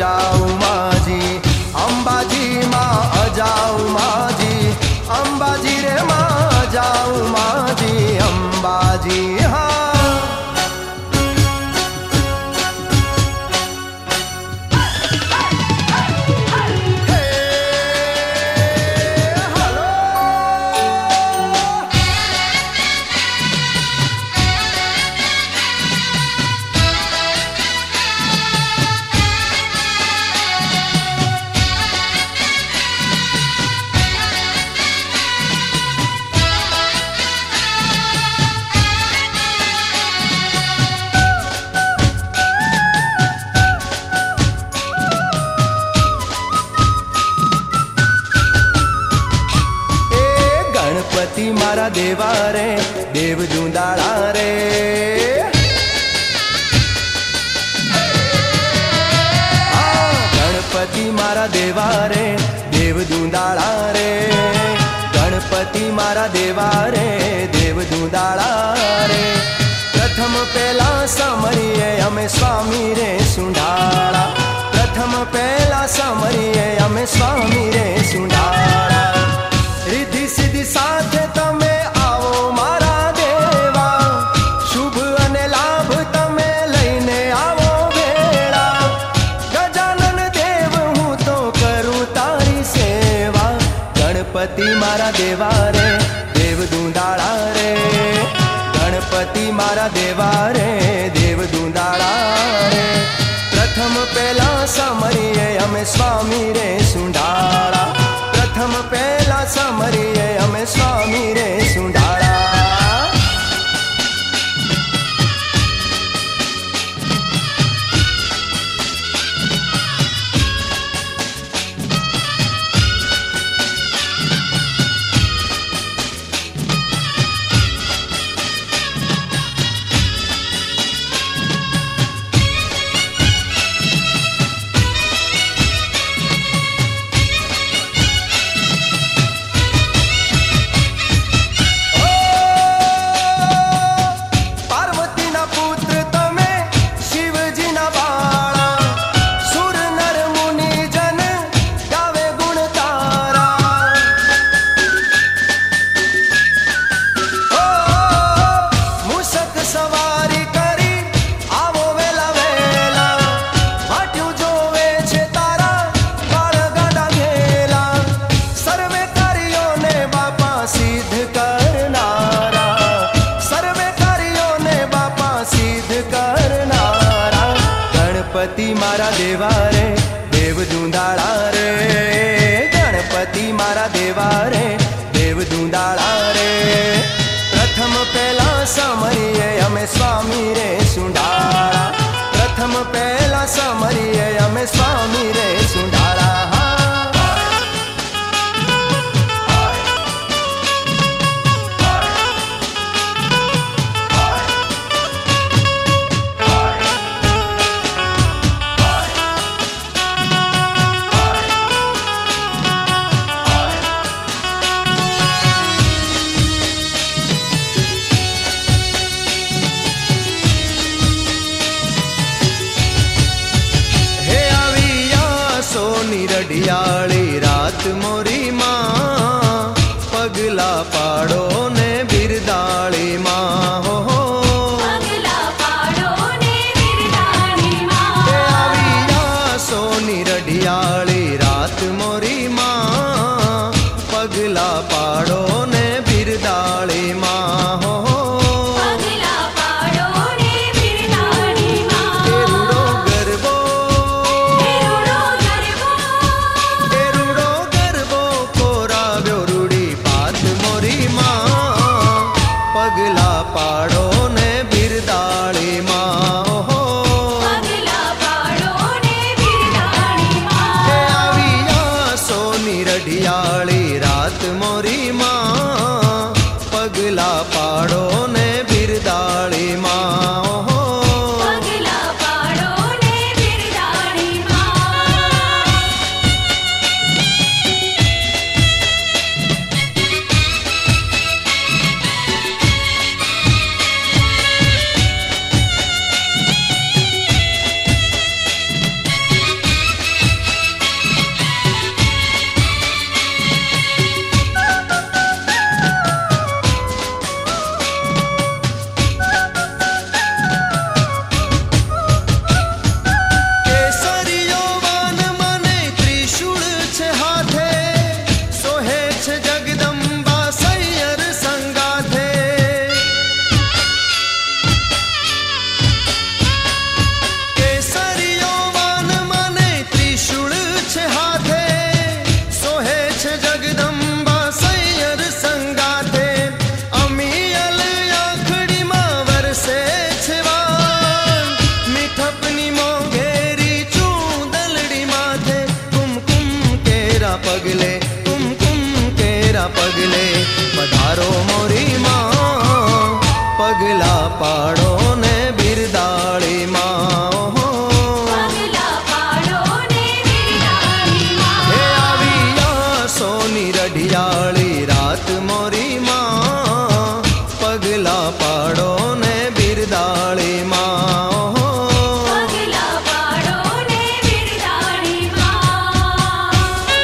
अजाऊ माजी, अंबाजी माँ अजाऊ माजी, अंबाजी रे माँ अजाऊ माजी, अंबाजी हाँ। गणपति मारा देवा रे देव दूंदाड़ा रे, गणपति मारा देवा रे देव दूंदाड़ा रे, गणपति मारा देवा रे देव दूंदाड़ा रे। प्रथम पहला समरिए हमें स्वामी रे सुंडाड़ा, प्रथम पहला समरिए हमें स्वामी रे सुंडाड़ा। रिद्धि सिद्धि साथ तमे आवो मारा देवा, शुभ अने लाभ तमे लईने आवो वेळा। गजानन देव हूँ तो करूँ तारी सेवा, गणपति मारा देवा रे देव दूंदाड़ा रे, गणपति मारा देवा रे देव दूंदाड़ा रे। प्रथम पहला समरिए हमें स्वामी रे सुंडाड़ा, प्रथम पहला समरिए हमें स्वामी रे सुंडाड़ा। गणपति मारा देवा रे देव दूंदाड़ा रे, गणपति मारा देवा रे देव दूंदाड़ा रे। प्रथम पहला समरिए हमें स्वामी रे सुंडाड़ा, प्रथम पहला समरिए हमें स्वामी रे सुंडाड़ा। रडियाली रात मोरी माँ, पगला पाड़ो ने बिरदाली माँ हो, पगला पाड़ो ने बिरदाली माँ। आविया सोनी रडियाली रात मोरी माँ, पगला पाड़ो ने बिरदाली माँ हो, पगला पाड़ो ने बिरदाली माँ। एरुड़ो गरबो पगला पाड़ो ने बिरदाली माँ हो, पगला पाड़ो ने बिरदाली माँ। आविया सोनी रडियाली रात मोरी माँ, पगला पाड़ो ने बिरदाली माँ हो, पगला पाड़ो ने बिरदाली माँ। વેલા પગલે પધારો મોરી માં, પગલા પાડો ને બિરદાળી માં. પગલા પાડો ને બિરદાણી માં. હે આવી સોની રઢિયાળી રાત મોરી માં, પગલા પાડો ને બિરદાળી માં. પગલા પાડો ને બિરદાણી માં.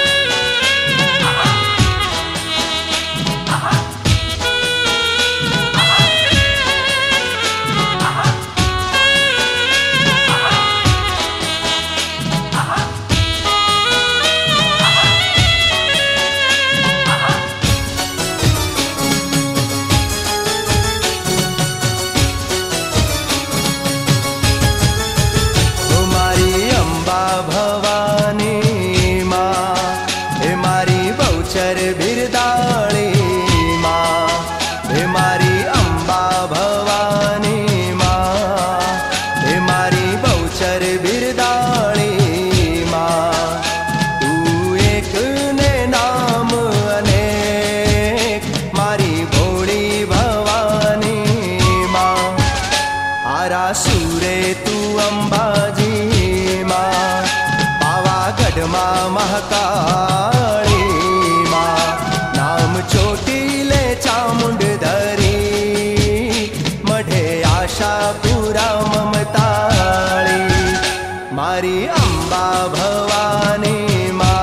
મારી અંબા ભવાની માં, હે મારી બહુચર બિરદાળી માં. હે મારી અંબા ભવાની માં, હે મારી બહુચર બિરદાળી માં. તું એક ને નામ અનેક, મારી ભોળી ભવાની માં. આરા સુરે તું અંબાજી માં, પાવાગઢમાં મહાકાળી માં. નામ ચોટીલે ચામુંડ ધરી, મઢે આશાપુરા મમતાળી. મારી અંબા ભવાની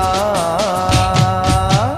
માં.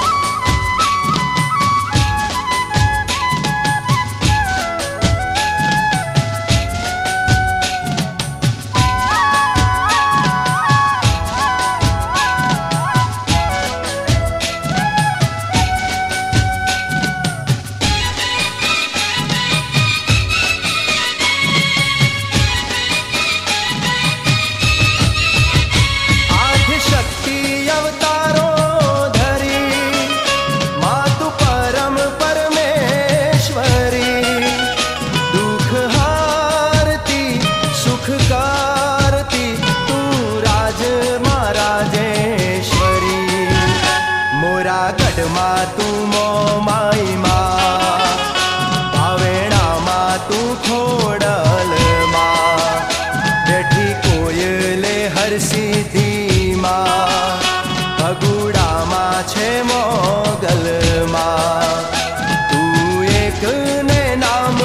આઠ શક્તિ અવતારો ધરી, માતુ પરમ પરમેશ્વરી. દુઃખ હારતી સુખ કરતી, તું રાજ માં રાજેશ્વરી. મોરા ગઢમાં તું મોમાઈ માં, ભાવેણામાં તું ખોડલ માં. બેઠી કોયલે હરસિદ્ધિ માં, ભગુડામાં છે મોગલ માં. તું એક ને નામ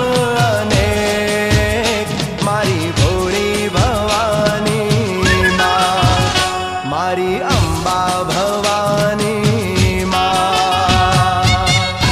અનેક, મારી ભોળી ભવાની માં. મારી અંબા ભવાની માં.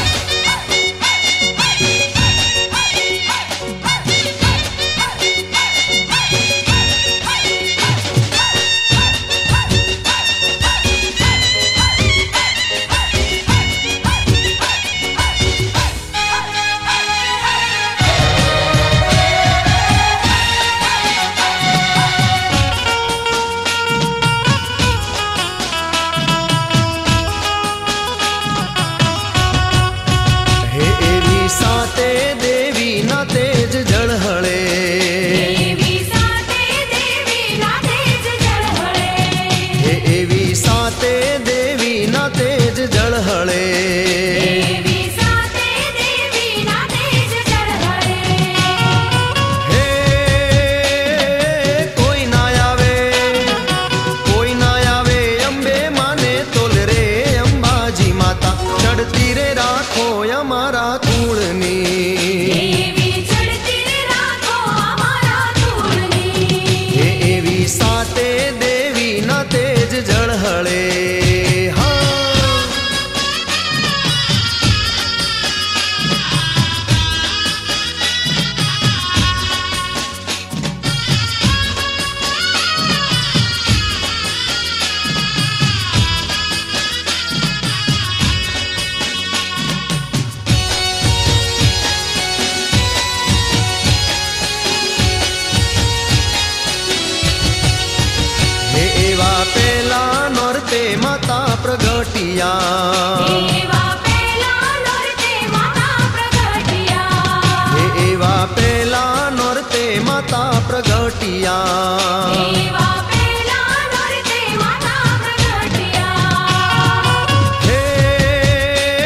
હે એવી સાતે દેવી ના તેજ જળહળે. દેવી સાથે દેવી ના તેજ ઝળહળે. હે એવી સાતે દેવી ના તેજ જળહળે. દેવી સાથે દેવી ના તેજ ઝળહળે. હે કોઈ ના આવે, કોઈ ના આવે અંબે માને તોલ રે. અંબાજી માતા ચડતી રે રાખો અમારા કુળની. દેવી ચડતી રે રાખો અમારા કુળની. હે એવી સાતે દેવી ના તેજ જળહળે. હા હે એવા પેલા નોરતે માતા પ્રગટિયા. એવા પેલા નોરતે માતા પ્રગટિયા. હે એવા પેલા નોરતે માતા પ્રગટિયા. એવા પેલા નોરતે માતા પ્રગટિયા.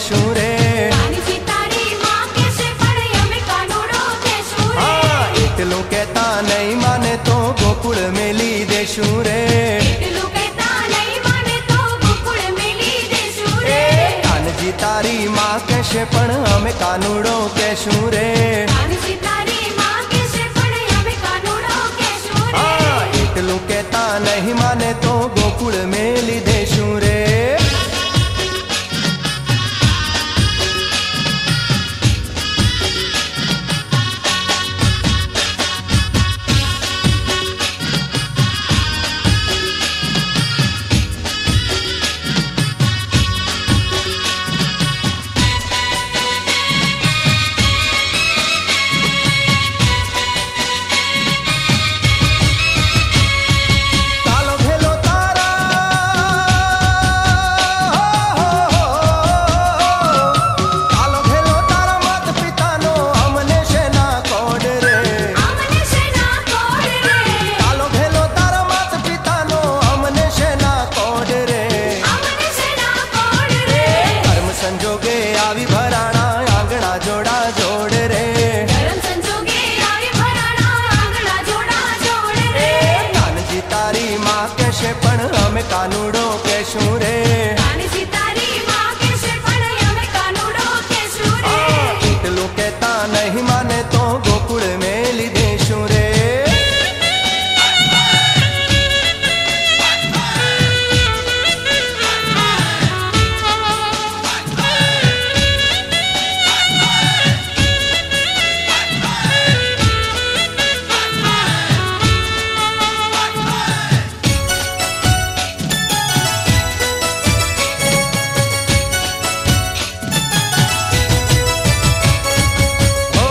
કહેશું રે. કાનજી તારી માં કહેશે પણ અમે કાનુડો કહેશું રે. હા એટલું કહેતા નહીં માને તો ગોકુળ મેલી દેશું રે. એટલું કહેતા નહીં માને તો ગોકુળ મેલી દેશું રે. કાનજી તારી માં કહેશે પણ અમે કાનુડો કહેશું રે. કાનજી તારી માં કહેશે પણ અમે કાનુડો કહેશું રે. હા એટલું કહેતા નહીં માને તો ગોકુળ મેલી દેશું રે. કાલો ઘેલો કાલો ઘેલો તારા માત પિતાનો અમને શેના કોડ રે. અમને શેના કોડ રે. કાલો ઘેલો તારા માત પિતાનો અમને શેના કોડ રે. અમને શેના કોડ રે. કર્મ સંજોગે આવી ભરાણા આંગણા જોડા જોડ રે. ધર્મ સંજોગે આવી ભરાણા આંગણા જોડા જોડ રે. કાનજી તારી માં કહેશે પણ અમે કાનુડો કહેશું રે. કાનજી તારી માં કહેશે પણ અમે કાનુડો કહેશું રે. એટલું કહેતા નહીં માને તો ગોકુળ મેલી દેશું રે. ઓ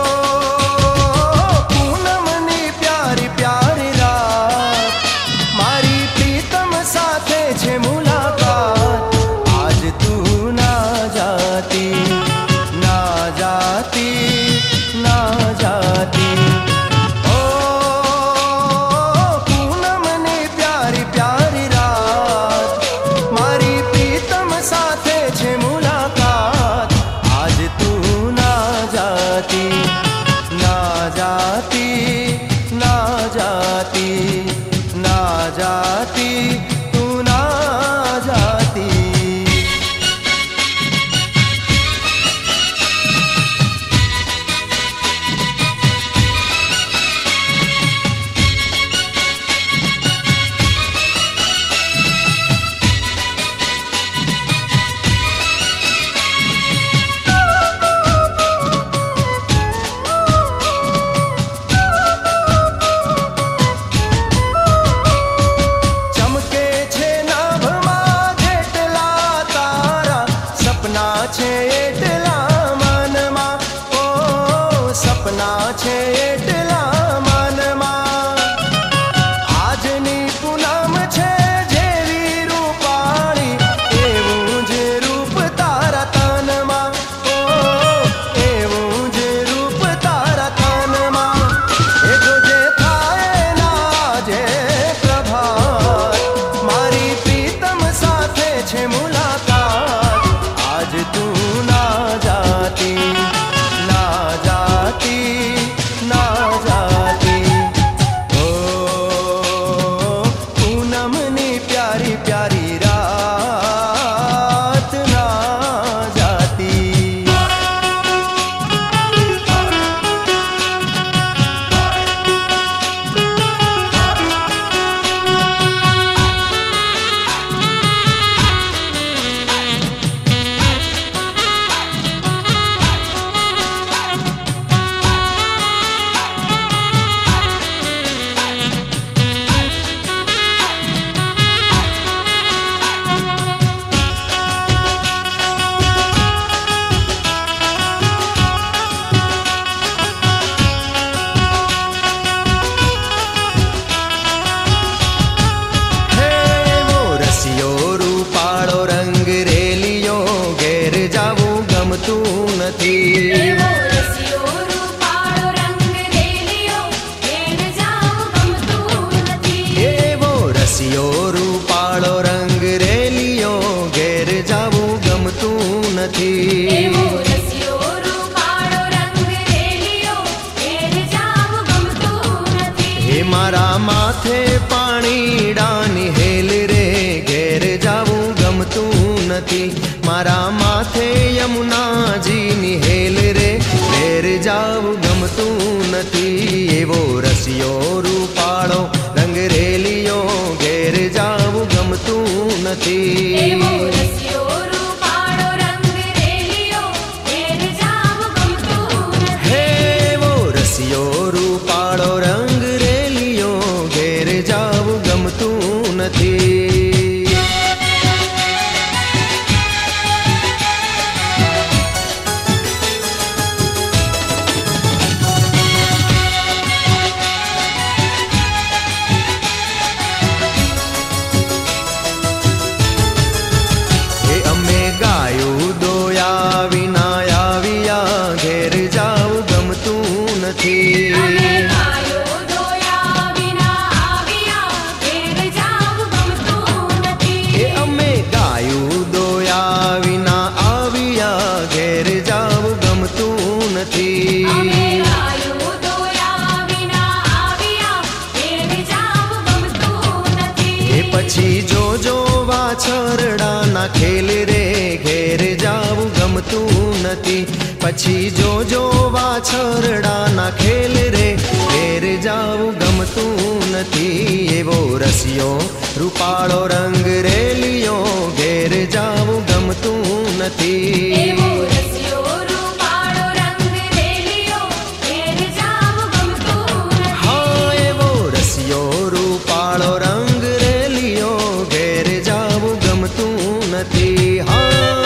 પૂનમની પ્યારી પ્યારી રાત મારી પ્રીતમ સાથે છે મુલાકાત. આજ તું ના જાતી ના જાતી ના જાતી. ઓ પૂનમની પ્યારી પ્યારી રાત મારી પ્રીતમ સાથે છે મુલાકાત. આજ તું ના જાતી ના જાતી ના જાતી ના જાતી તું ના જાતી. ચમકે છે નાભમાં જેટલા તારા સપના છે એટલા મનમાં. ઓ સપના છે એટલા મનમાં. આજની પૂનમ છે જેવી રૂપાળી એવું જ રૂપ તારા તનમાં. ઓ એવું જ રૂપ તારા તનમાં. એ જોજે થાય ના જે પ્રભાત મારી પ્રીતમ સાથે છે મુલાકાત. આજ તું ના જાતી ના જાતી ના માથે પાણીડાની હેલ રે, ઘેર જાવું ગમતું નથી. મારા માથે યમુનાજીની હેલ રે, ઘેર જાવું ગમતું નથી. એવો રસિયો રૂપાળો રંગરેલિયો, ઘેર જાવું ગમતું નથી. એવો રસિયો રૂપાળો રંગરેલિયો, ઘેર જાવું ગમતું નથી. હે એવો રસિયો રૂપાળો રંગરેલિયો, ઘેર જાવું ગમતું નથી. અમે ગાયો દોયા વિના આવ્યા, ઘેર જાવું ગમતું નથી. અમે ગાયું દોયા વિના આવ્યા, ઘેર જાવું ગમતું નથી. અમે ગાયો દોયા વિના આવ્યા, ઘેર જાવું ગમતું નથી. એ પછી જોજો વાછરડાના ખેલ રે, ઘેર જાવું ગમતું નથી. પછી જોજો વાછરડાના ખેલ રે, ઘેર જાવું ગમતું નથી. એવો રસિયો રૂપાળો રંગરેલિયો, ઘેર જાવું ગમતું નથી. એવો રસિયો રૂપાળો રંગરેલિયો, ઘેર જાવું ગમતું નથી. હા એવો રસિયો રૂપાળો રંગરેલિયો, ઘેર જાવું ગમતું નથી. હા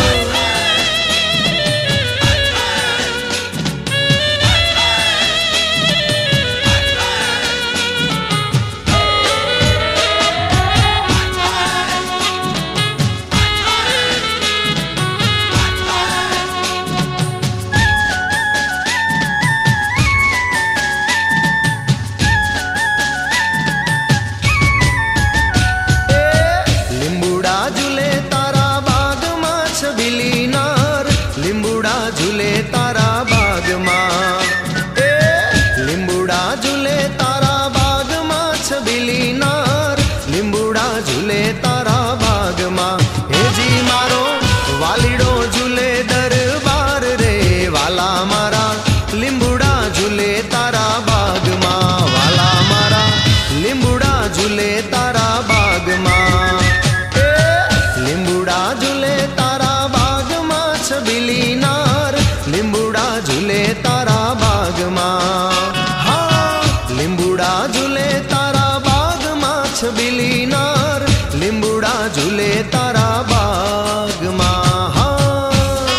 લીંબુડા ઝૂલે તારા બાગમાં. હા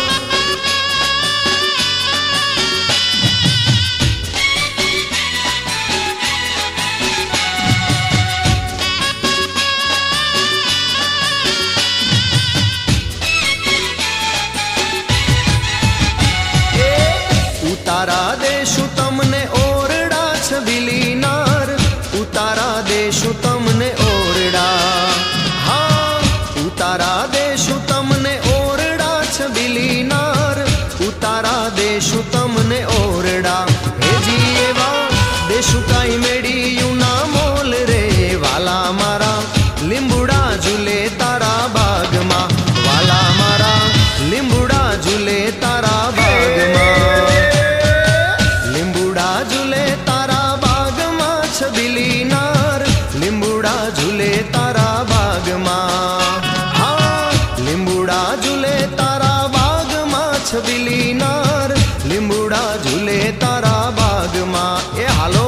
ઉતારા દેશું તમને ઓરડા છબીલી નાર, ઉતારા દેશું તમને ઓરડા. હા ઉતારા દેશું તમને ઓરડા છબીલી નાર, ઉતારા દેશું તમને ઓરડા. હેજી એવા દેશું કાંઈ મેળ્યું ના મોલ રે, વાલા મારા લીંબુડા ઝૂલે તારા બાગમાં, વાલા મારા લીંબુડા ઝૂલે તારા બાગમાં. લીંબુડા ઝૂલે તારા બાગમાં છબીલી નાર, લીંબુડા ઝૂલે તારા બાગમાં. હા લીંબુડા ઝૂલે તારા બાગમાં છબીલી નાર, લીંબુડા ઝૂલે તારા બાગમાં. એ હાલો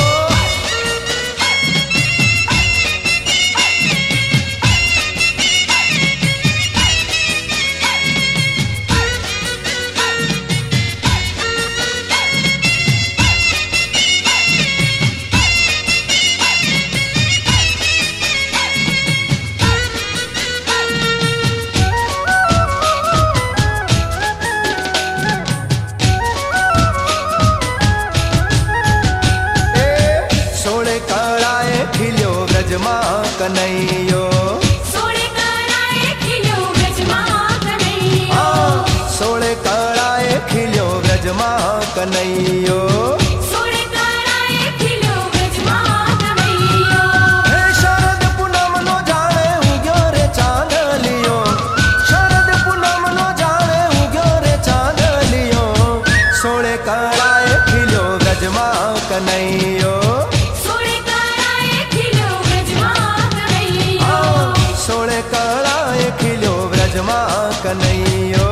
કનૈયો, સોળે કળાએ ખીલ્યો વ્રજમાં કનૈયો, સોળે કળાએ ખીલ્યો વ્રજમાં કનૈયો, સોળે કળાએ ખીલ્યો વ્રજમાં કનૈયો. कळाए खिल्यो व्रजમાં કનૈયો. સોળે કળાએ ખીલ્યો વ્રજમાં કનૈયો. સોળે કળાએ ખિલ્યો વ્રજમાં કનૈયો.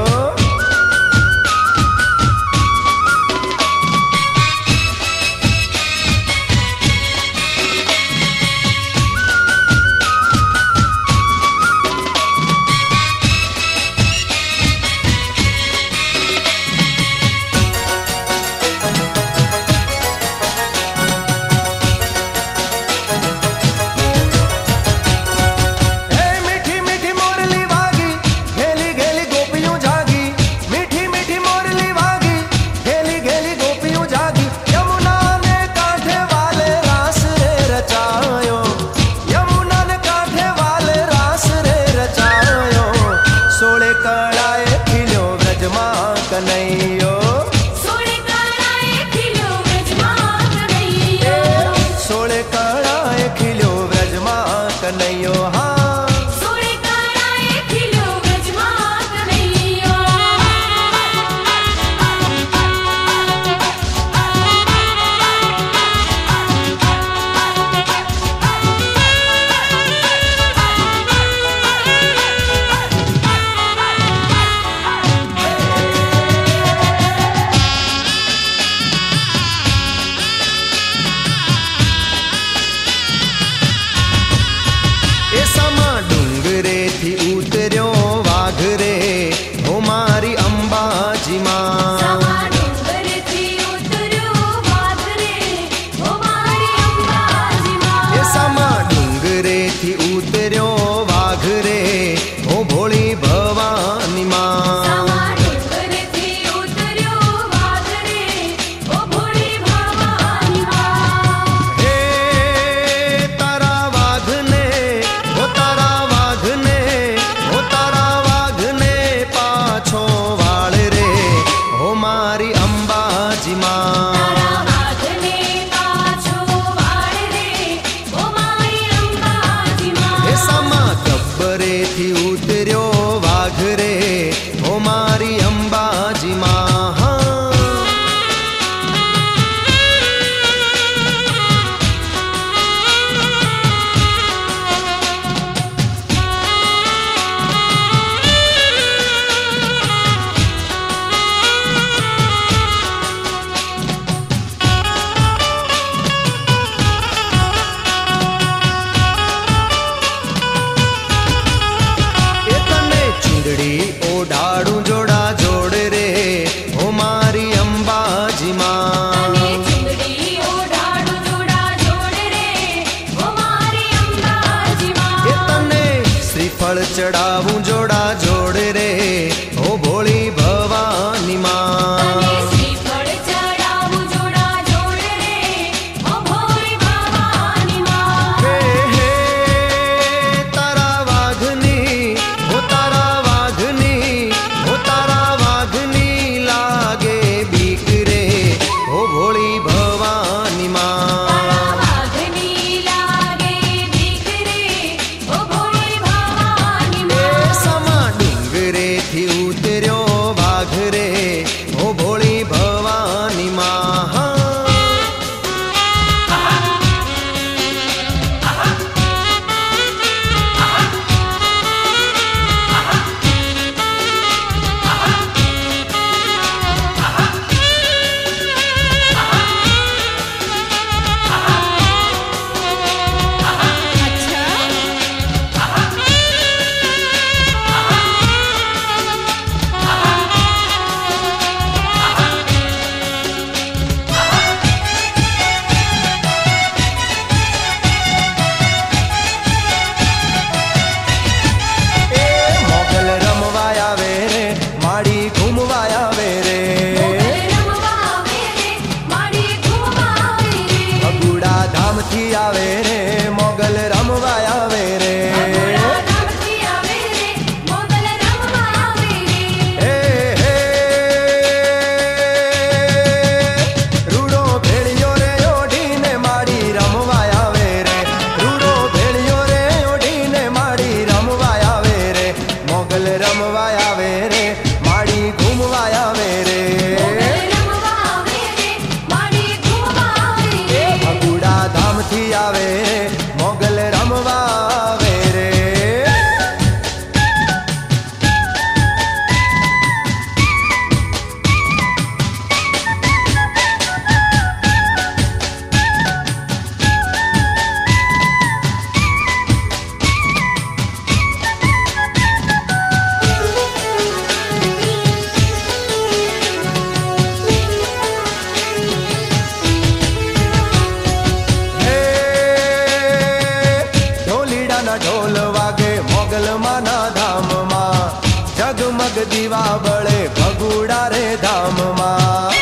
કનૈયો. સોળે કળાએ ખીલ્યો વ્રજમાં કનૈયો. સોળે કળાએ ખિલ્યો વ્રજમાં કનૈયો. હા સોળે કળાએ ખીલ્યો વ્રજમાં કનૈયો. એ સમા ડુંગરેથી ઉતર્યો વાઘ રે ઓ મારી અંબાજીમાં. સમા ડુંગરથી ઉતર્યો વાઘ રે ઓ મારી અંબાજીમાં. એ સમા ડુંગરેથી ઉતર્યો વાઘ રે ઓ ભોળી ભવાનીમાં. સમા ડુંગરથી ઉતર્યો વાઘ રે ઓ ભોળી ભવાનીમાં. હે તારા વાઘને ઓ તારા વાઘને ઓ તારા વાઘને પાછો વાળ રે ઓ મારી અંબાજીમાં. તારા વાઘને પાછો વાળ રે ઓ મારી અંબાજીમાં. એ સમા ગબ્બરેથી ઉતર્યો વાઘ રે ઓ મારી અંબાજીમાં. હા એ તને ચૂંદડી ઓઢાડું જોડા જોડ રે ઓ મારી અંબાજીમાં. તને ચૂંદડી ઓઢાડું જોડા જોડ રે ઓ મારી અંબાજીમાં. એ તને શ્રીફળ ચડાવું જોડા જોડ રે ઓ ભોળી ભવાનીમાં. તને શ્રીફળ ચડાવું જોડા જોડ રે ઓ ભોળી ભવાનીમાં. હે હે તારા વાઘની ઓ તારા વાઘની ઓ તારા વાઘની લાગે બીક રે ઓ ભોળી ભવાનીમાં. તારા વાઘની લાગે બીક રે ઓ ભોળી એ ભવાનીમાં. સમા ડુંગરેથી ઉતર્યો વાઘ રે ઓ ભોળી ભવાનીમાં. હા એ મોગલ રમવા આવે રે માડી ઘૂમવા આવે રે. મોગલ રમવા આવે રે માડી ઘૂમવા આવે રે. ભગુડા ધામથી આવે રે મોગલ રમવા આવે રે. ભગોડા ધામથી આવે રે મોગલ રમવા આવે રે. હે હે રૂડો ભેળિયો રે ઓઢીને માડી રમવા આવે રે. રૂડો ભેળિયો રે ઓઢીને માડી રમવા આવે રે. મોગલ રમવા આવે રે માડી ઘૂમવા આવે રે. મોગલ રમવા આવે રે થી આવે રે મોગલ રમવા આવે રે ઢોલ વાગે મોગલમાના ધામમાં જગમગ દીવા બળે ભગુડા રે ધામમાં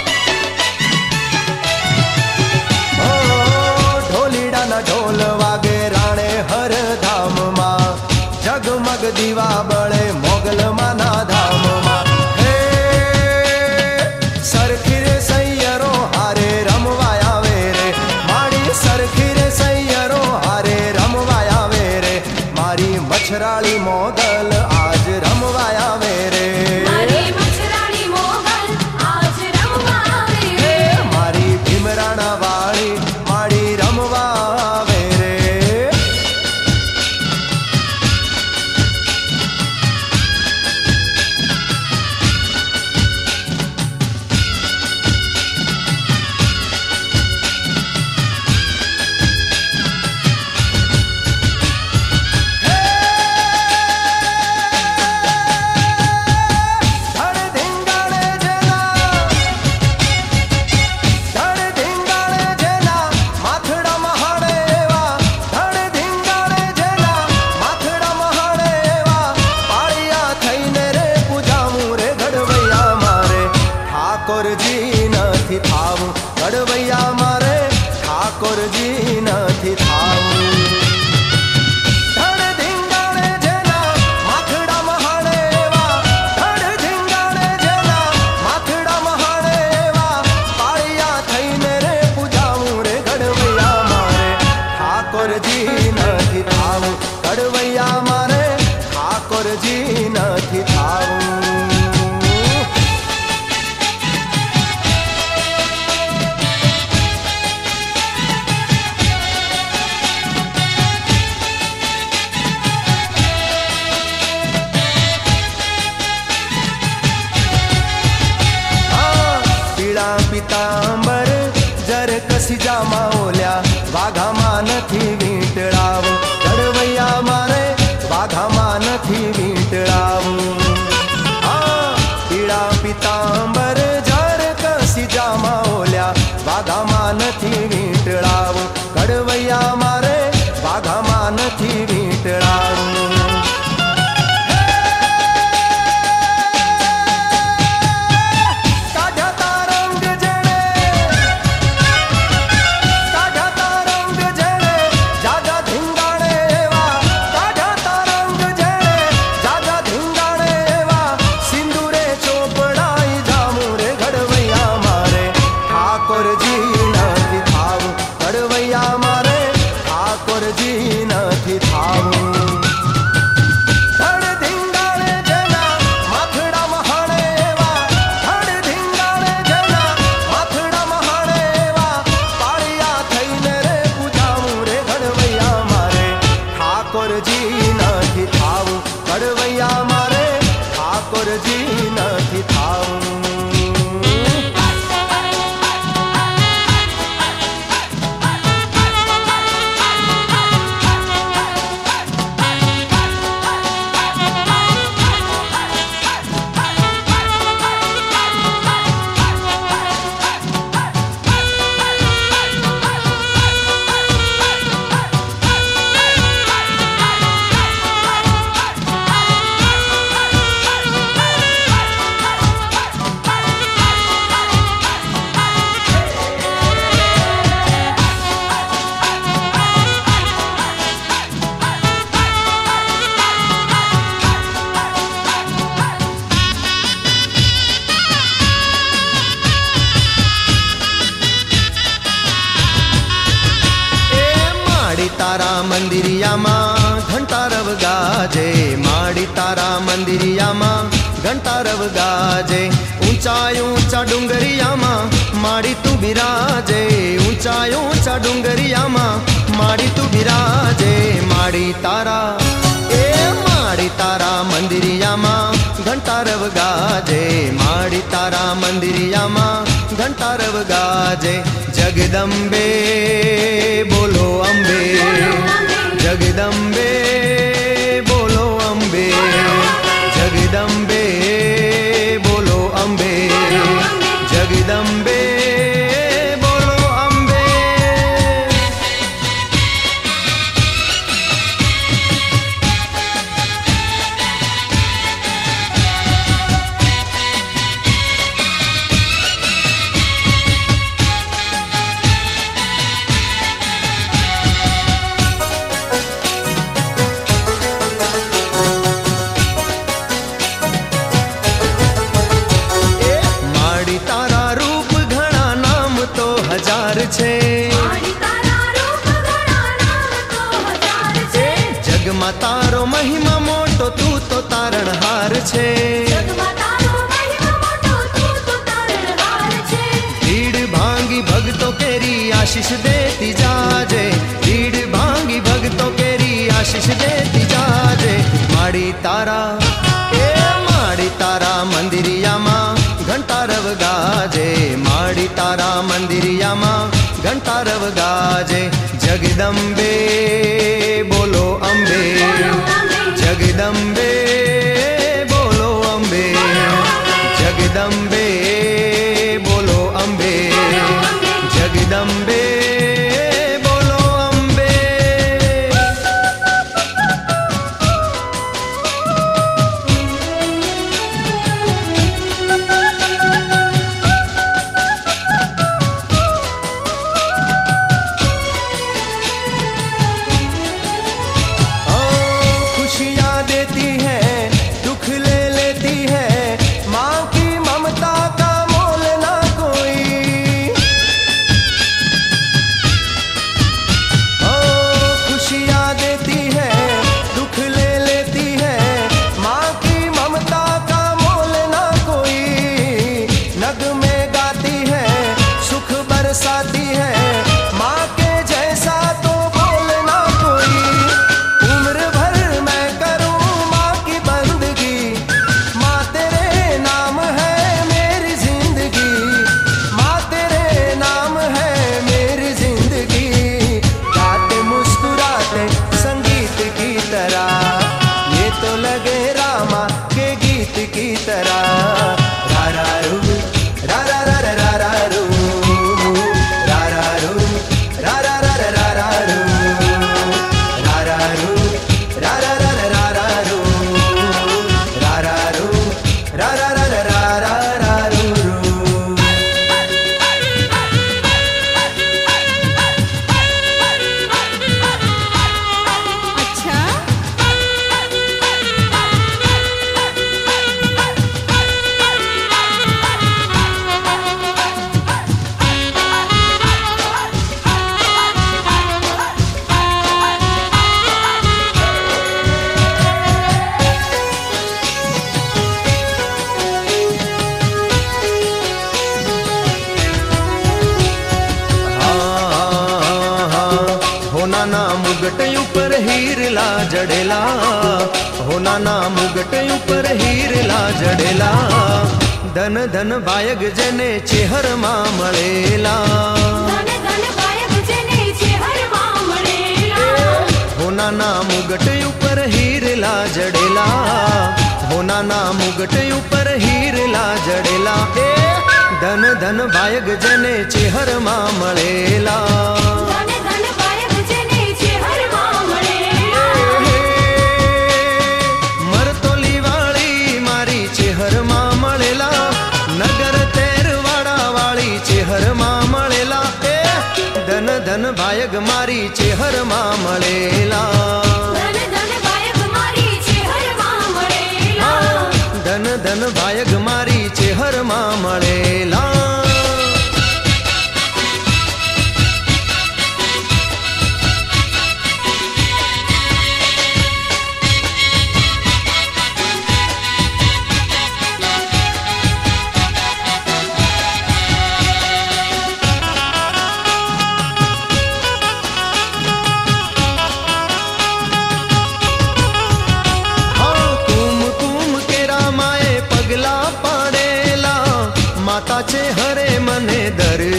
ઢોલીડાના ઢોલ વાગે રાણે હર ધામમાં જગમગ દીવા બળે મોગલમાના ધામમાં હે સરખી રે સૈયરો હારે રમવા આવે રે મારી સરખી રે સૈયરો હારે રમવા મછરાળી મોગલ આજ રમવા આવે રે મારી મછરાળી મોગલ આજ રમવા આવે રે મારી ભીમરાણા વાળી માળી રમવા આવે રે ઘડવૈયા મારે ઠાકોરજી નથી થાવું ધડ ધીંગાણે જેના માથડા મહાણે એવા ધડ ધીંગાણે જેના માથડા મહાણે એવા પાળિયા થઈને રે પૂજાવું રે ઘડવૈયા મારે ઠાકોરજી નથી થાવું ઘડવૈયા મારે ઠાકોરજી નથી થાવું પીતાંબર જર કસી જામા ઓલ્યા વાઘામાં નથી વીંટળાવું ઘડવૈયા મારે વાઘામાં નથી વીંટળાવું પીળા પીતાંબર જર કસી જામા ઓલ્યા વાઘામાં નથી વીંટળાવું ઘડવૈયા મારે વાઘામાં નથી વીંટળાવું તારા મંદિરિયામાં ઘંટારવ ગાજે, માડી તારા મંદિરિયામાં ઘંટારવ ગાજે. ઊંચા ઊંચા ડુંગરિયામાં માડી તું तू बिराजे ऊंचा ऊंचा डुंगरियामा माड़ी तू बिराजे माड़ी तारा मंदिरियामा घंटा रव गाजे माड़ी तारा मंदिरियामा घंटा रव गाजे जगदम्बे बोलो अम्बे जगदम्बे बोलो अम्बे जगदम्बे बोलो अम्बे जगदम्बे बोलो अम्बे। जगમાં તારો મહિમા મોટો તું તો તારણહાર છે ભીડ ભાંગી ભગતો કેરી આશીષ દેતી જાજે ભીડ ભાંગી ભગતો કેરી આશીષ દેતી જાજે માડી તારા મંદિરિયામાં ઘંટા રવ ગાજે માડી તારા મંદિરિયામાં घंटा रव गाजे जगदम्बे बोलो अम्बे जगदम्बे बोलो अम्बे जगदम्बे बोलो अम्बे जगदम्बे बोलो अम्बे। मुगट ऊपर हीरला जड़ेला हो नाना मुगट ऊपर हीरला जड़ेला धन धन बायग जने चेहर मा मळेला हो नाना मुगट ऊपर हीरला जड़ेला हो नाना मुगट ऊपर हीरला जड़ेला धन धन बायग जने चेहर मा मळेला धन बायग मारी चेहर मा मळेला धन धन बायग मारी चेहर मा मळेला।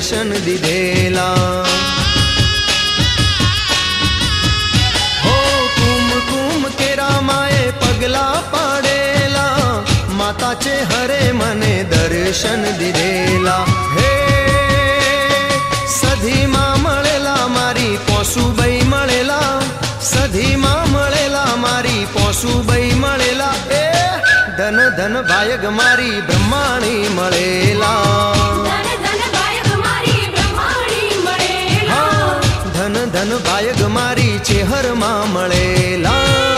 દર્શન દીધેલા. હો કુમકુમ કેરા માએ પગલા પાડેલા, માતા છે હરે મને દર્શન દીધેલા. હે સધીમાં મળેલા મારી પોસુબાઈ મળેલા, સધીમાં મળેલા મારી પોસુબાઈ મળેલા. એ ધન ધન ભાયગ મારી બ્રહ્માણી મળેલા. ધન ધન ભાયગ મારી બ્રહ્માણી મળેલા. ધન ધન ભાયગ મારી ચેહરમાં મળેલા.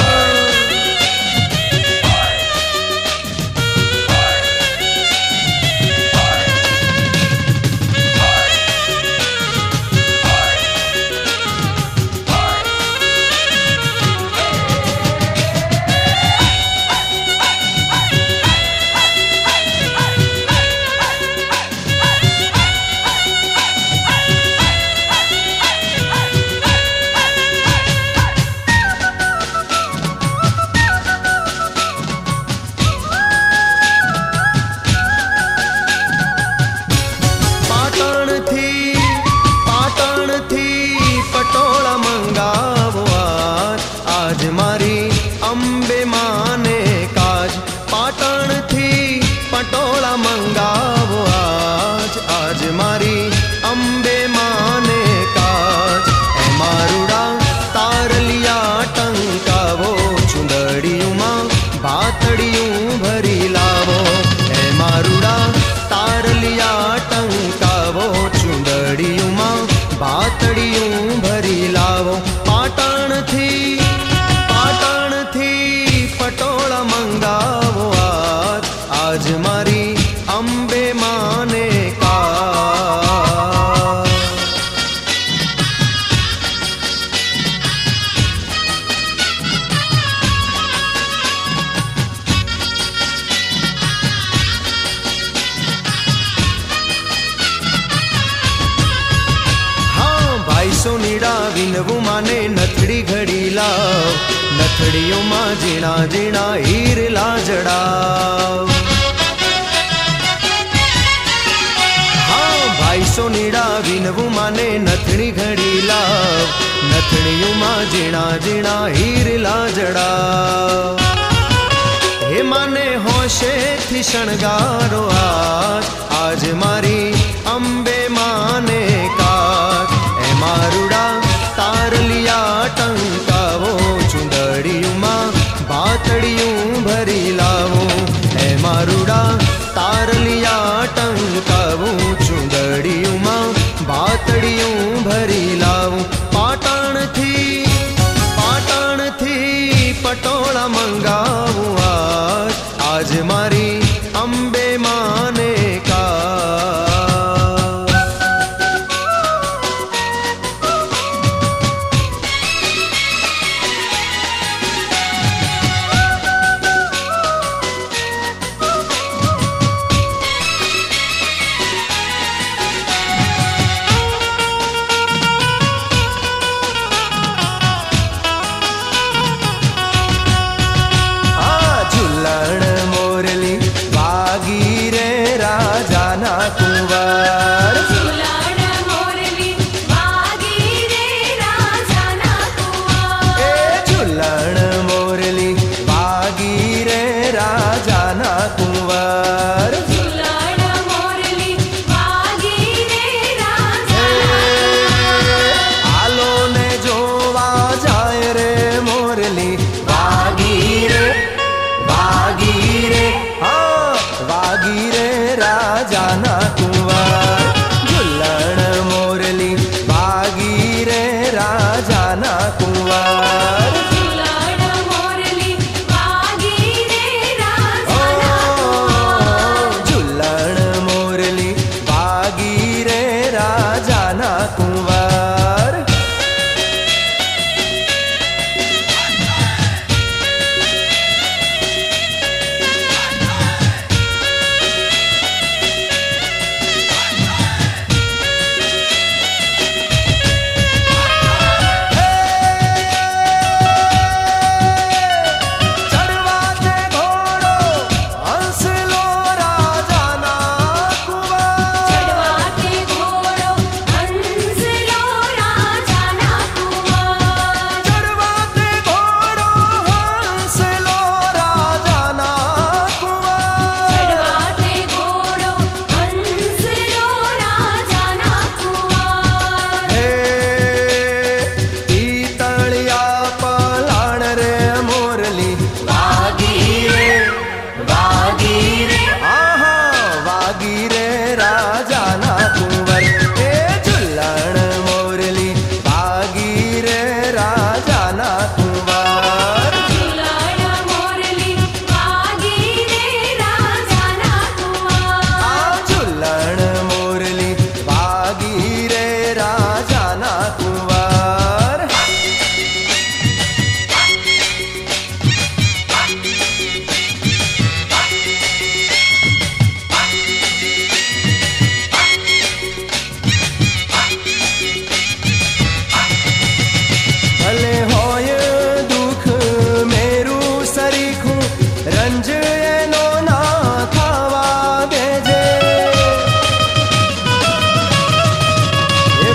પાટણથી પટોળા મંગાવો આજ મારી અંબે માને કાજ. પાટણથી પટોળા મંગાવો આજ મારી અંબે માને કાજ. એ મારુડા તારલિયા ટંકાવો, ચુંદડીયુંમાં ભાતડિયું ભરી લાવો. એ મારુડા તારલિયા ટંકાવો, ચુંદડીયુંમાં ભાતડિયું ભરી લાવો. પાટણથી પટોળા મંગાવો આજ મારી અંબે માને કા. સોનીડા વિનવું માને નથડી ઘડી લાવ, નથડીઓમાં ઝીણા ઝીણા હીરલા જડાવ. હા ભાઈ સોનીડા વિનવું માને નથડી ઘડી લાવ, નથડીઓમાં ઝીણા ઝીણા હીરલા જડાવ. હે માને હોશેથી શણગારો આજ મારી અંબે માને કાજ. મારુડા તારલિયા ટંકાવો, ચુંદડીયુંમાં ભાતડિયું ભરી લાવો. એ મારુડા તારલિયા ટંકાવો, ચુંદડીયુંમાં ભાતડિયું ભરી લાવો. પાટણથી પટોળા મંગાવો આજ મારી અંબે માને કા.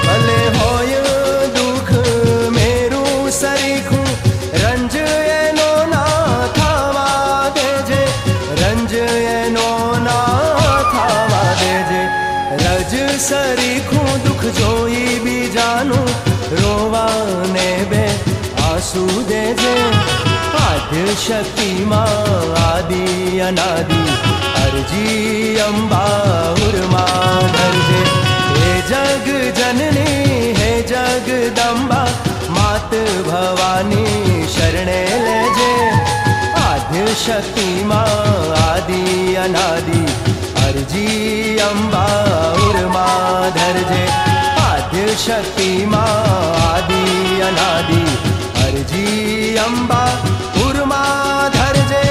ભલે હોય દુઃખ મેરું સરીખું રંજ એનો ના થવા દેજે રંજ એનો ના થવા દેજે રજ સરીખું દુઃખ જોઈ બીજાનું રોવાને બે આંસુ દેજે આદ્ય શક્તિમાં આદિ અનાદિ અરજી અંબા ઉરમાં ધરજે હે જગ જનની હે જગદંબા માત ભવાની શરણે લેજે આદ્ય શક્તિમાં આદિ અનાદિ અરજી અંબા ઉરમાં ધરજે આદ્ય શક્તિમાં આદિ અનાદિ અરજી અંબા ઉરમાં ધરજે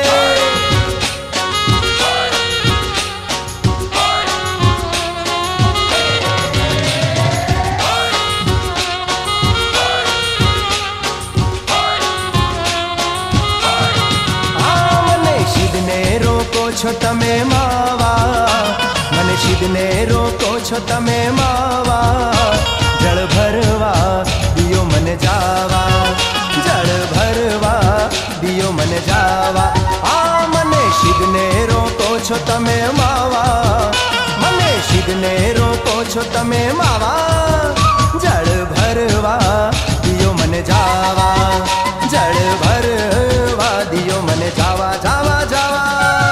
છો તમે માવા મને શિદને રોકો છો તમે માવા જળ ભરવા દિયો મને જાવા જળ ભરવા દિયો મને જાવા આ મને શિદને રોકો છો તમે માવા મને શિદને રોકો છો તમે માવા જળ ભરવા દિયો મને જાવા જળ ભરવા દિયો મને જાવા જાવા જાવા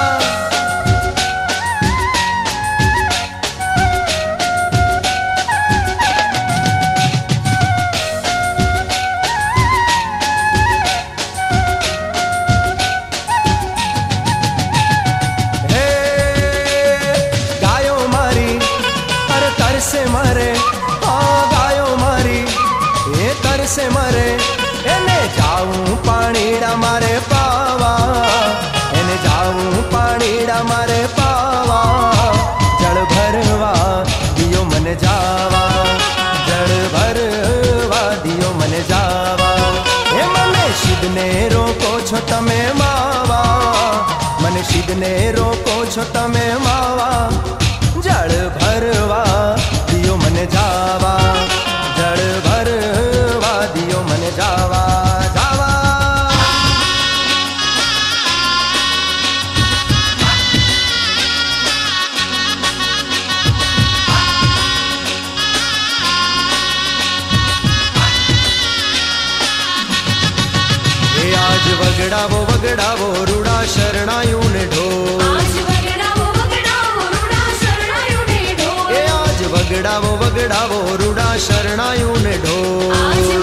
तरसे मरे गायो मारी ये तरसे मरे एने जाऊं पाणीड़ा मारे पावा एने जाऊं पाणीड़ा मारे पावा जल भरवा दियो मन जावा जल भरवा दियो मन जावा ए मने शिदने रोको છો તમે માવા મને શિદને રોકો છો તમે માવા જળ ભરવા દિયો મને જાવા જળ ભરવા દિયો મને જાવા જાવા એ આજ વગડાવો વગડાવો રૂડા શરણાયું ને ઢોલ વગડાવો વગડાવો રૂડા શરણાયું ને ઢોલ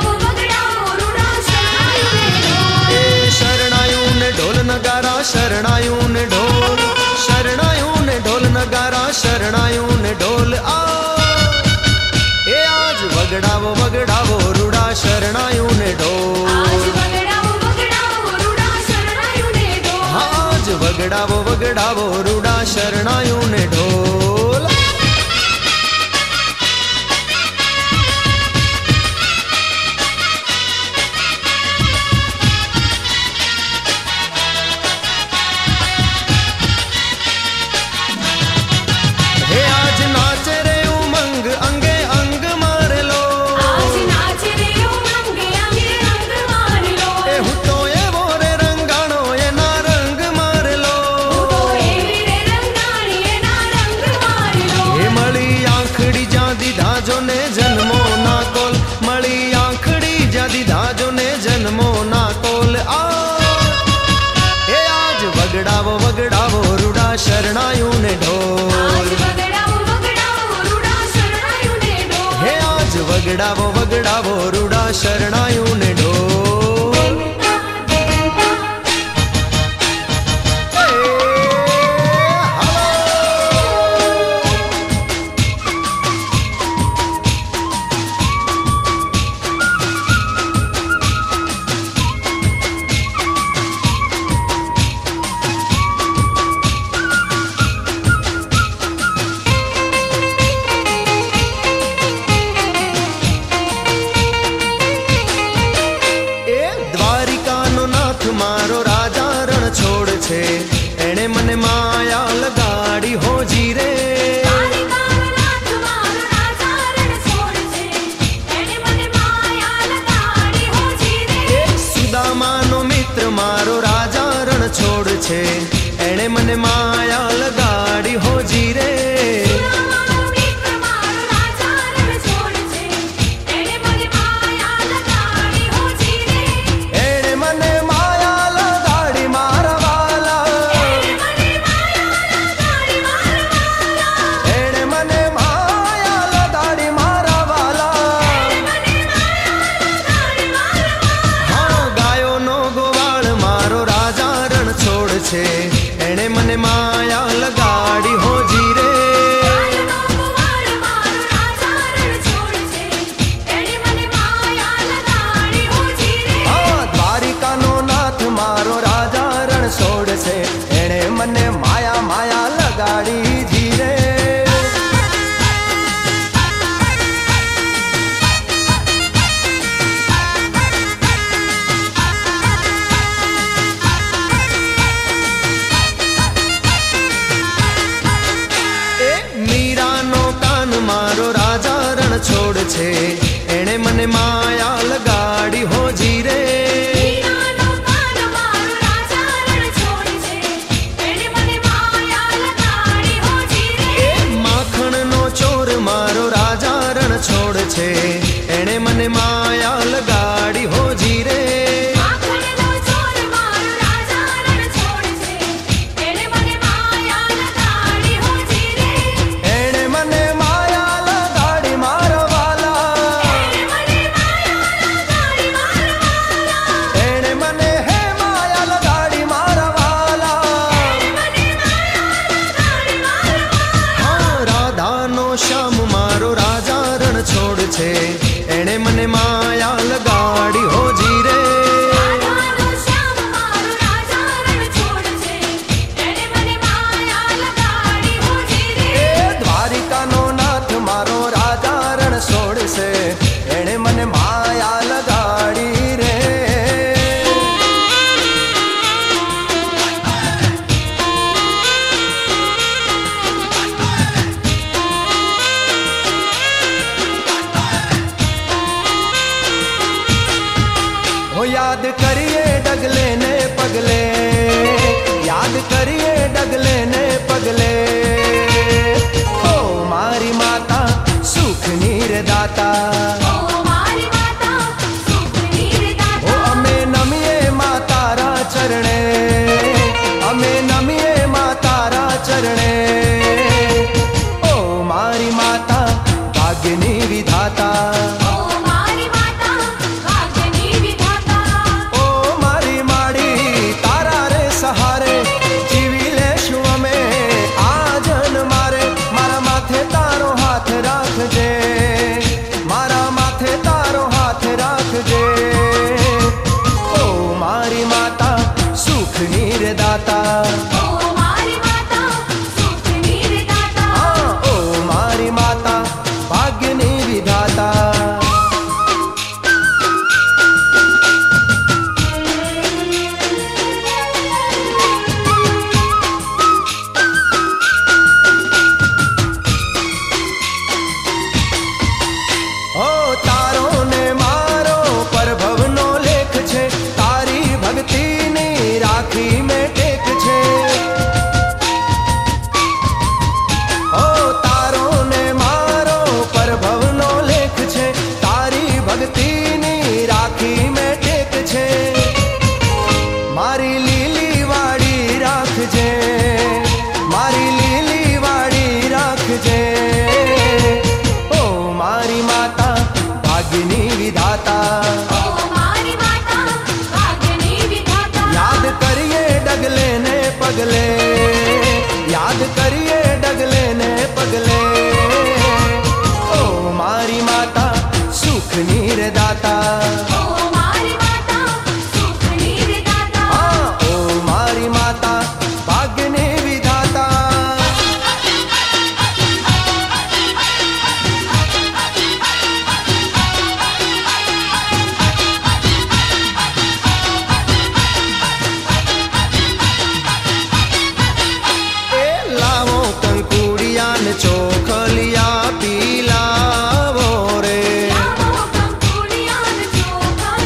એ શરણાયું ને ઢોલ નગારા શરણાયું ને ઢોલ શરણાયું ને ઢોલ નગારા શરણાયું ને ઢોલ આ એ આજ વગડાવો વગડાવો રૂડા શરણાયું ને ઢોલ આજ વગડાવો વગડાવો રૂડા શરણાયું ને ઢોલ વગડાવો વગડાવો રૂડા શરણાયું ને ઢોલ હે આજ વગડાવો વગડાવો રૂડા શરણાયું ને ઢોલ छे एणे मने माया लगाड़ी होजी रे। સુરામારો મિત્ર મારો રાજા રણ છોડ છે એણે મને માયા લગાડી હોજી રે। એણે મને માયા લગાડી મારા વાલા, એણે મને માયા લગાડી મારા વાલા, એણે મને માયા લગાડી મારા વાલા। એણે મને માયા લગાડી મારા વાલા। હા ગાયોનો ગોવાળ મારો રાજા રણ છોડ છે એણે મને માયા લગાડી હોજી રે। ગાયનો ગોવાળ મારો રાજા રણ છોડ છે એણે મને માયા લગાડી હોજી રે। હા દ્વારિકાનો નાથ મારો રાજા રણ છોડ છે એણે મને માયા માયા લગાડી જીરે। मीरानो कान मारो राजा रण छोड़ छे एणे मने माया लगाड़ी होजी रे। મીરાનો કાન મારો રાજા રણ છોડ છે એણે મને માયા લગાડી હોજી રે। माखणनो चोर मारो राजा रण छोड़ छे एणे मने माया लगाड़ी होजी रे। માખણનો ચોર મારો રાજા રણ છોડ છે એણે મને માયા લગાડી હોજી રે। एणे मने माया लगाड़ी मारा वाला, એણે મને માયા લગાડી મારા વાલા, एणे मने हे माया लगाड़ी मारा वाला। એણે મને માયા લગાડી મારા વાલા। हाँ राधानो श्याम मारो राजा रण छोड़ छे एणे मने माया लगाड़ी होजी रे। રાધાનો શ્યામ મારો રાજા રણ છોડ છે એણે મને માયા લગાડી હોજી રે। द्वारिकानो नाथ मारो राजा रण छोड़ छे एणे मने माया लगाड़ी रे। हो याद करिए डगले ने पगले, याद करिए डगले ने पगले। ओ मारी माता सुख नीर दाता, ઓ મારી માતા સુખની રે ओ દાતા। अमे नमिए मातारा चरणे, अमे नमिए मातारा चरणे। ओ मारी माता भाग्यनी विधाता, ઓ મારી માતા ભાગ્યની વિધાતા। ओ मारी माड़ी तारा रे सहारे जीवी लेशुं अमे आजन मारे। मारा माथे तारो हाथ राखजे, मारा माथे तारो हाथ राखजे। ओ मारी माता सुख नीर दाता, ઓ મારી માતા સુખની રે દાતા। हाँ ओ मारी माता भाग्यनी विधाता। ओ तारो ने मारो परभवनो लेख छे, तारी भक्ति नी राखी में टेक छे। ओ तारो ने मारो परभवनो लेख छे, तारी भक्ति नी राखी में टेक छे। मारी लीली वाड़ी राखजे, मारी लीली वाड़ी राखजे। ओ मारी माता भाग्यनी विधाता, ઓ મારી માતા ભાગ્યની વિધાતા। याद करिए डगले ने पगले, याद करिए डगले ने पगले। ओ मारी माता सुख नीर दाता, ઓ મારી માતા સુખની રે દાતા। हाँ ओ मारी माता भाग्यनी विधाता। ए लावो कंकुड़िया ने चोखलिया पीलावो रे। લાવો કંકુડિયા ને ચોખા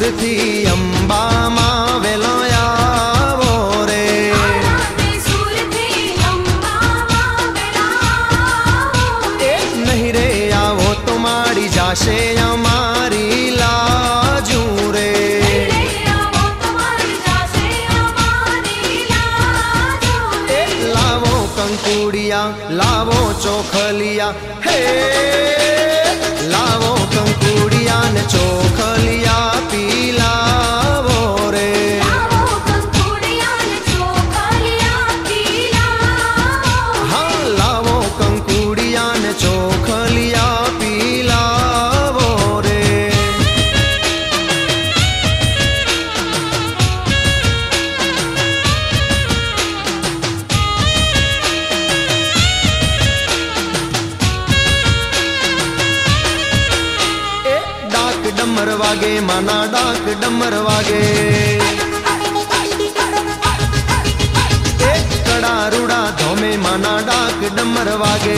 સુરથી અંબામાં વેલો આવો રે આરામે સુરથી અંબામાં વેલાવો રે નહીં રે આવો તો માડી જાશે અમારી લાજુ રે રે આવો તમારી જાશે અમારી લાજો રે લાવો કંકુડિયા લાવો ચોખલિયા હે લાવો કંકુડિયા ને ચોખલિયા પીલાવો રે લાવો કંકુડિયા ને ચોખલિયા પીલાવો હા લાવો કંકુડિયા ને ચોખલિયા પીલાવો રે डाक डमर वागे माना डाक डमर वागे एक कड़ा रूड़ा धोमे माना डाक डमर वागे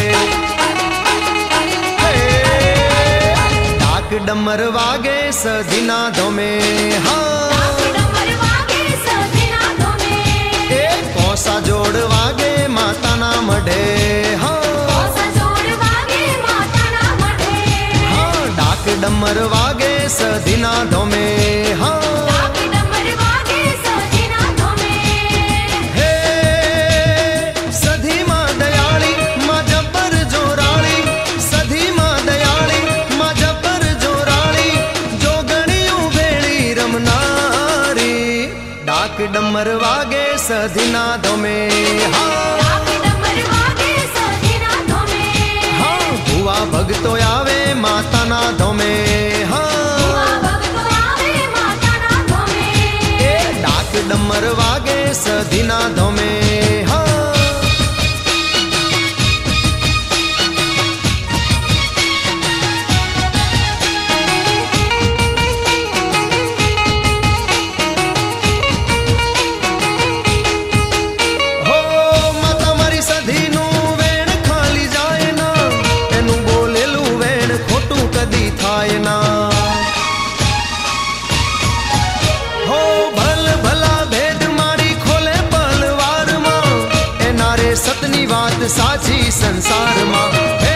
हे, डाक डमर वागे सदिना धोमे हाँ ડમર વાગે સદીના ધોમે एक कोसा जोड़ वागे माता ना मढ़े हाँ કોસા જોડ વાગે માતાના મઢે हाँ डाक डमर वागे सदिना धोमे हाँ ડાક ડમર વાગે સદીના ધોમે हे सधी मां दयाली मां जब्बर जोराली सधी मां दयाली मां जब्बर जोराली जोगणियों भेड़ी रमनारी डाक डमर वागे सधीना धोमे हाँ ડાક ડમર વાગે સદીના ધોમે हाँ भुआ भगतो आवे माता ना धोमे हाँ ભુવા ભક્તો આવે માતાના ધોમે ए डाक डमर वागे सधीना धोमे हाँ हो माता मारी सधीનું વેણ ખાલી જાય ના એનું બોલેલું વેણ ખોટું કદી થાય ના हो भल भला भेद मारी खोले पलवार मां एना रे सतनी बात साची संसार मां हे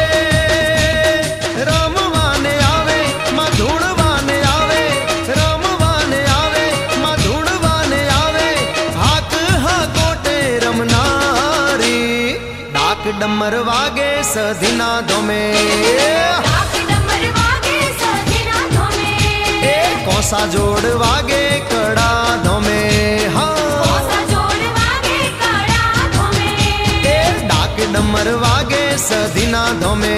रामवाने आवे मां धूणवाने आवे रामवाने आवे मां धूणवाने आवे हाक हा कोटे रमनारी डाक डमर वागे सधीना धोमे ડાક ડમર વાગે સદીના ધોમે ए कोसा जोड़ वागे कड़ा धोमे हाँ કોસા જોડ વાગે કડા ધોમે ए डाक डमर वागे सधीना धोमे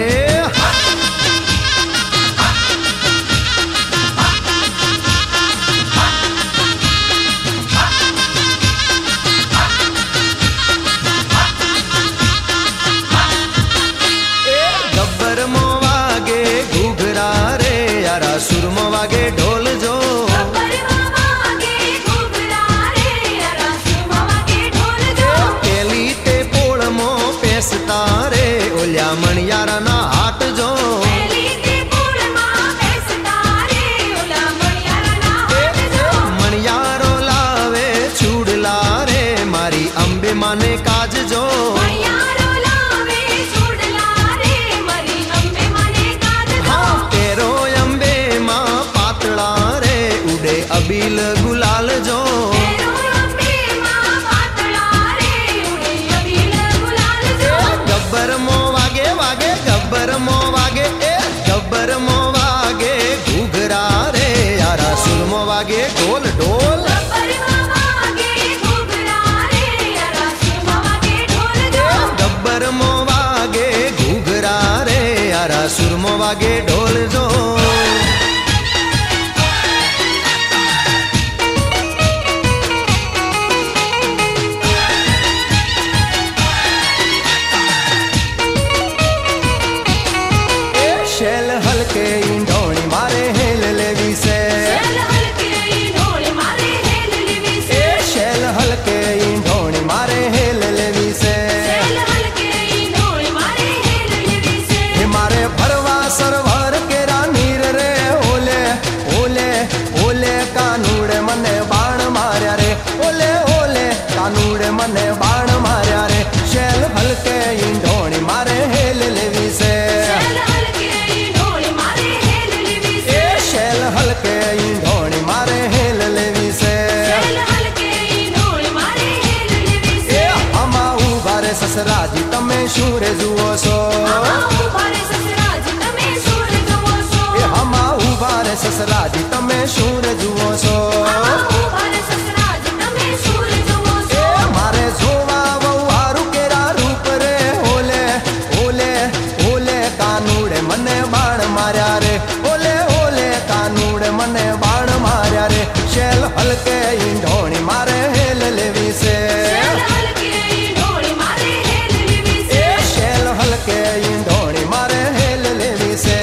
ए गब्बर मो वागे घूघरा रे यारा सुरमो वागे ढोल जो ગબ્બરમાં વાગે ઘૂઘરા રે રાસુમાં વાગે ઢોલ જો केली ते पोळ मो पेसता रे ओल्या मणियारा ना हाट जो પેલી તે કુળમાં બેસતા રે ઓલા મણિયારાના હાથ જો मणियारो लावे चूड़ला रे मारी अंबे माने काज जो મણિયારો લાવે ચૂડલા રે મારી અંબે મને કાજ જો हाँ तेरो अंबे मां पातला रे उडे अबील गुलाल जो તેરો અંબેમાં પાતળા રે ઉડે અબીલ ગુલાલ જો गब्बर मो वागे वागे गब्बर मो वागे ए गब्बर मो वागे घूघरा रे यारा सुरमो वागे ढोल ढोल ગબ્બરમાં વાગે ઘૂઘરા રે રાસુમાં વાગે ઢોલ જો गब्बर मो वागे घूघरा रे यारा सुरमो वागे ढोल जो शैल हल्के ईंढोणी मारे हेल लेवी से સેલ હલકે ઢોળ મારે હેલ લેવી છે ए शैल हल्के ईंढोणी मारे हेल लेवी से સેલ હલકે ઢોળ મારે હેલ લેવી છે हे मारे भरवा सरवर केरा नीर रे ओले ओले શું રે જુઓ છો આમાં ઊભા રે સસરાજી તમે શું રે જુઓ છો એ હમા ઉભા રે સસરાજી તમે શું રે જુઓ છો આમાં ઊભા રે સસરાજી તમે શું રે જુઓ છો મારે જોવા બહુ હારું કેરા રૂપ રે ઓલે ઓલે ઓલે કાનુડે મને બાણ માર્યા રે ઓલે ઓલે કાનુડે મને બાણ માર્યા રે શેલ હલકે ઈંઢોણી મારે હેલ લેવી છે શેલ હલકે ઈંઢોણી મારે હેલ લેવી છે શેલ હલકે ઈંઢોણી મારે હેલ લેવી છે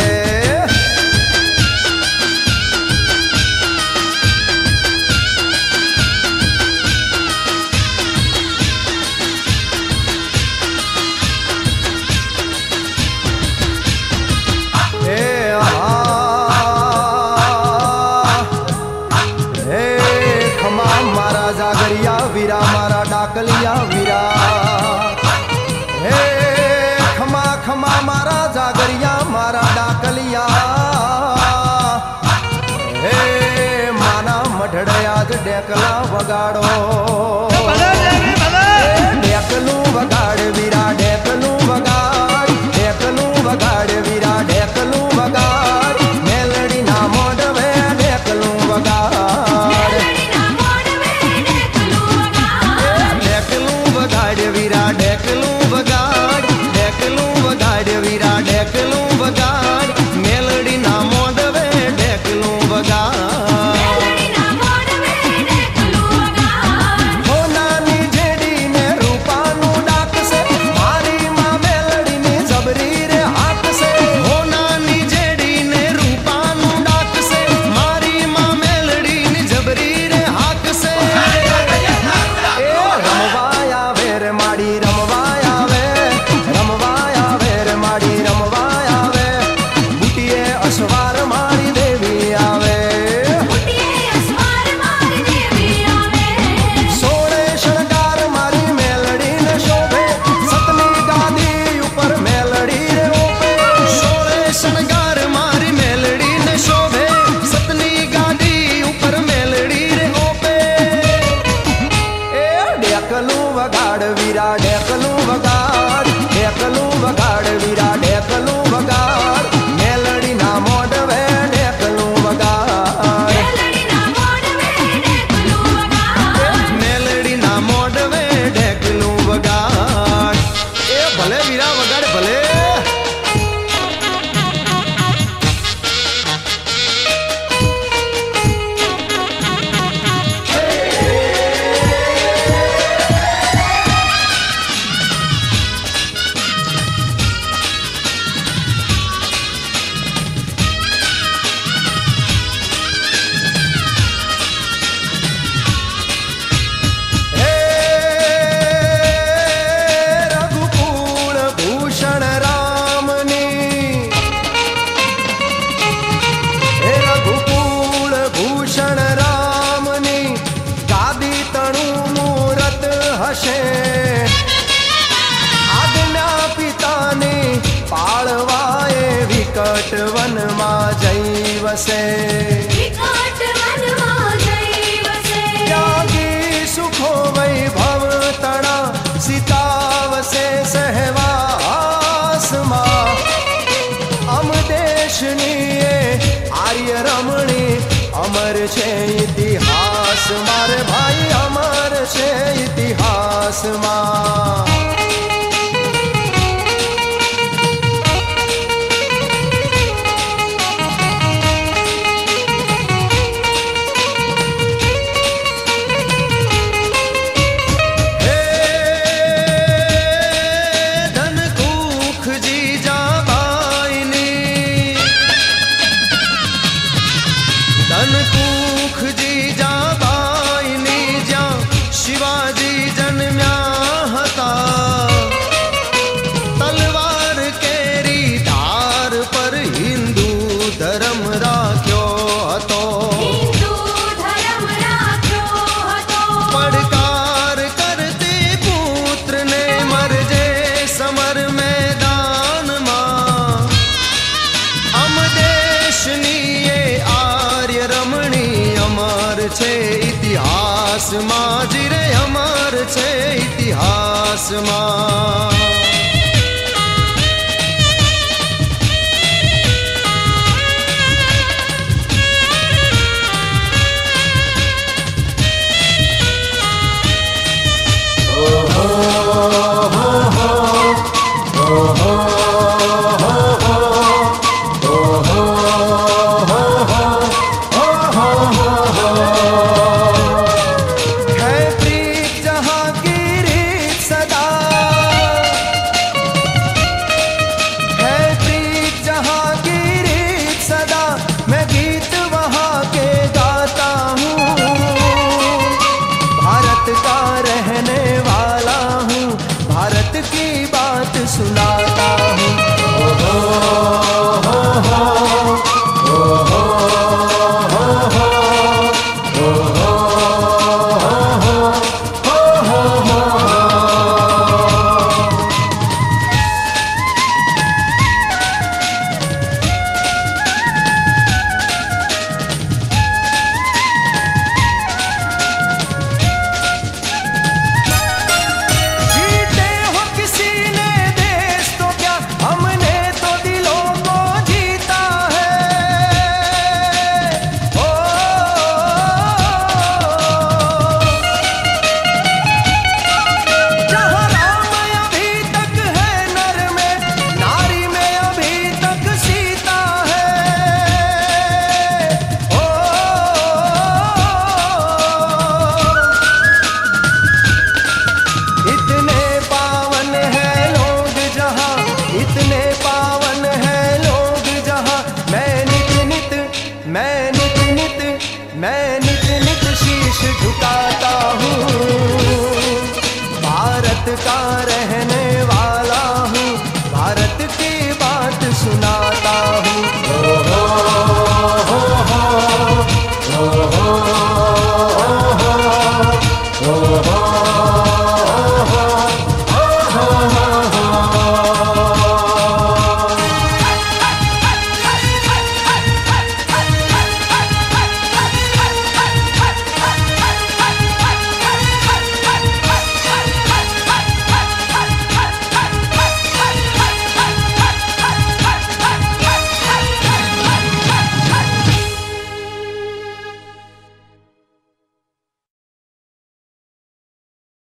વીરા મારા ડાકલિયા વીરા હે ખમા ખમા મારા જાગરિયા મારા ડાકલિયા હે માના મઢડયા જ ડેકલા વગાડો ડેકલું વગાડ વીરા ડેકલું વગાડ ડેકલું વગાડ વીરા ડેકલું વગાડ મેલડી ના મોઢવે ડેકલું વગાડ વીરા ડેકલું વગાડ ડેકલું વગાડ વીરા ડેકલું વગાડ મેલડી ના મોઢવે ડેકલું વગાડ હોનાની જેડી ને રૂપાનું ડાકશે મારી માં મેલડી ની જબરી રે હાકશે હોનાની જેડી ને રૂપાનું ડાકશે મારી માં મેલડી ની જબરી રે હાકશે માડી રમવાય આવે રે માડી રમવાય આવે બુટીએ અસવાર મારી દેવી આવે સોળે શણગાર મારી મેલડી ને શોભે સતની ગાદી ઉપર મેલડી રે ઓપે સોળે શણગાર મારી મેલડી ને શોભે સતની ગાદી ઉપર મેલડી રે ઓપે એ ડેકલું વગાડ વીરા ડેકલું વગાડ ડેકલું વગાડ વીરા ડેકલું વગાડ મેલડી ના મોઢવે ડેકલું વગાડ મેલડી ના મોઢવે ડેકલું વગાડ એ ભલે વીરા વગાડ ભલે આજ્ઞા પિતાની પાળવાએ વિકટ વનમાં જઈ વસે ત્યાગી સુખો વૈભવ તણા સીતાવસે સહેવાસમાં અમ દેશની એ આર્ય રમણી અમર છે ઇતિહાસ મારે ભાઈ અમર છે ઇતિહાસમાં ઇતિહાસમાં જીરે અમર છે ઇતિહાસમાં मैं नित नित मैं